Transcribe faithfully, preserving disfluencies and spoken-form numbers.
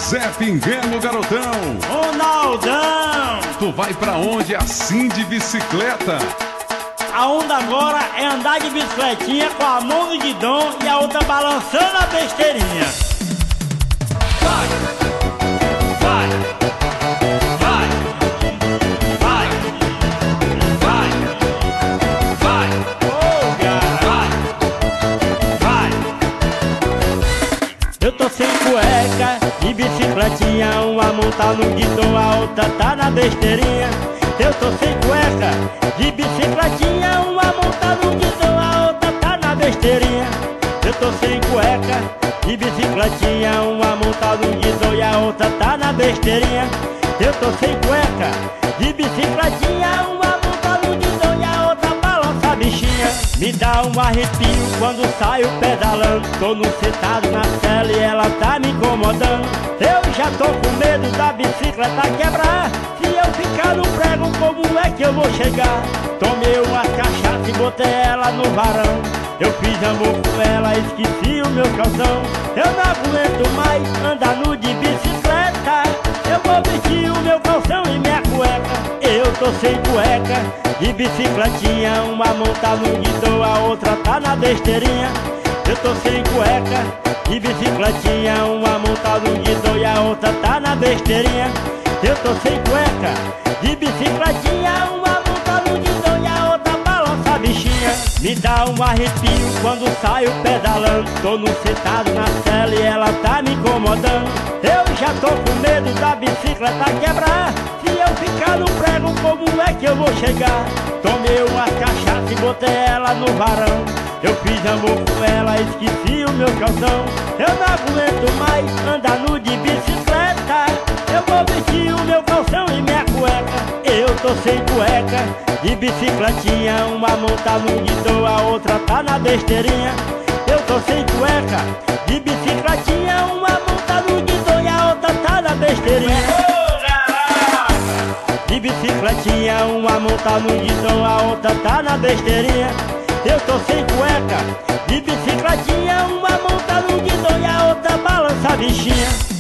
Zé Pinguelo, garotão. Ronaldão, Tu vai pra onde assim de bicicleta? a onda agora é andar de bicicletinha com a mão no guidão e a outra balançando a besteirinha. Vai, vai, vai, vai, vai, vai, oh, cara, vai, vai. Eu tô sem cueca e bicicletinha, uma mão tá no guidão, a outra tá na besteirinha. Eu tô sem cueca de bicicletinha, uma mão tá no guidão, a outra tá na besteirinha. Eu tô sem cueca de bicicletinha, uma mão tá no guidão e a outra tá na besteirinha. Eu tô sem cueca de bicicletinha, uma mão tá no guidão e a outra balança a bichinha. Me dá um arrepio quando saio pedalando, tô no sentado na cela e ela tá me incomodando. Eu já tô com medo da bicicleta quebrar, se eu ficar no prego como é que eu vou chegar? Tomei uma cachaça e botei ela no varão, eu fiz amor com ela, esqueci o meu calção. Eu não aguento mais andar nu de bicicleta, eu vou vestir o meu calção e minha cueca. Eu tô sem cueca de bicicletinha, uma mão tá no guidão, a outra tá na besteirinha. Eu tô sem cueca de bicicletinha, uma mão tá no guidão e a outra tá na besteirinha. Eu tô sem cueca de bicicletinha, uma mão tá no guidão e a outra balança a bichinha. Me dá um arrepio quando saio pedalando, tô no sentado na cela e ela tá me incomodando. Eu já tô com medo da bicicleta quebrar, se eu ficar no prego como é que eu vou chegar? Tomei uma cachaça e botei ela no varão, eu fiz amor com ela, esqueci o meu calção. Eu não aguento mais andar nu de bicicleta, eu vou vestir o meu calção e minha cueca. Eu tô sem cueca de bicicletinha, uma mão tá no guidão, a outra tá na besteirinha. Eu tô sem cueca de bicicletinha, uma mão tá no guidão e a outra tá na besteirinha. De bicicletinha, uma mão tá no guidão, a outra tá na besteirinha. Eu tô sem cueca de bicicletinha, uma mão tá no guidão e a outra balança a bichinha.